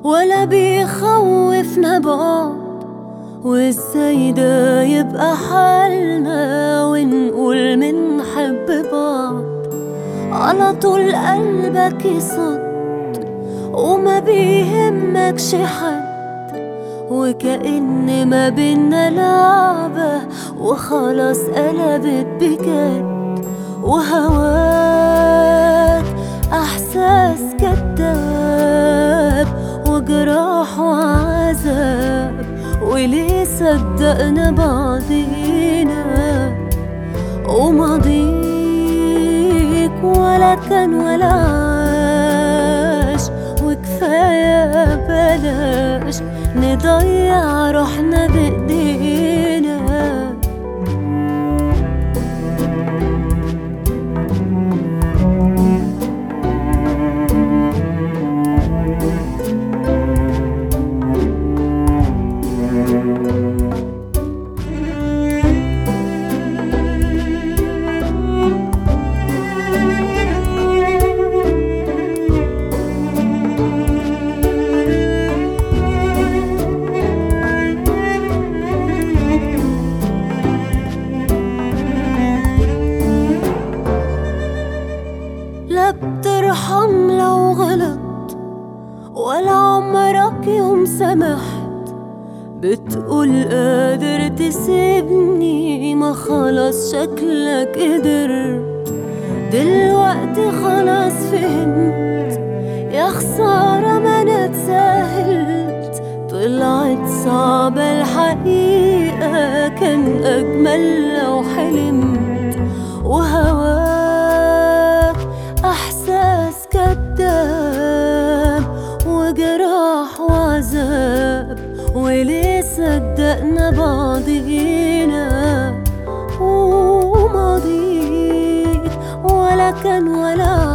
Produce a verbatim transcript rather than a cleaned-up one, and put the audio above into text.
ولا بيخوفنا بعض، وازاي ده يبقى حالنا ونقول منحب بعض؟ على طول قلبك يصد وما بيهمكش حد، وكأن ما بينا لعبة وخلاص قلبت بجد. وهواك احساس كداب وجراح وعذاب، وليه صدقنا بعضينا؟ وماضيك ولا كان ولا عاش، وكفاية بلاش نضيع روحنا بإيدينا. لا بترحم لو غلط ولا عمرك يوم سمحت، بتقول قادر تسيبني، ما خلاص شكلك قدرت. دلوقتي خلاص فهمت، يا خسارة ما انا اتساهلت. طلعت صعبة الحقيقة، كان أجمل لو حلمت. وهواك احساس كداب وجراح وعذاب، وليه صدقنا بعضينا؟ وماضيك ولا كان ولا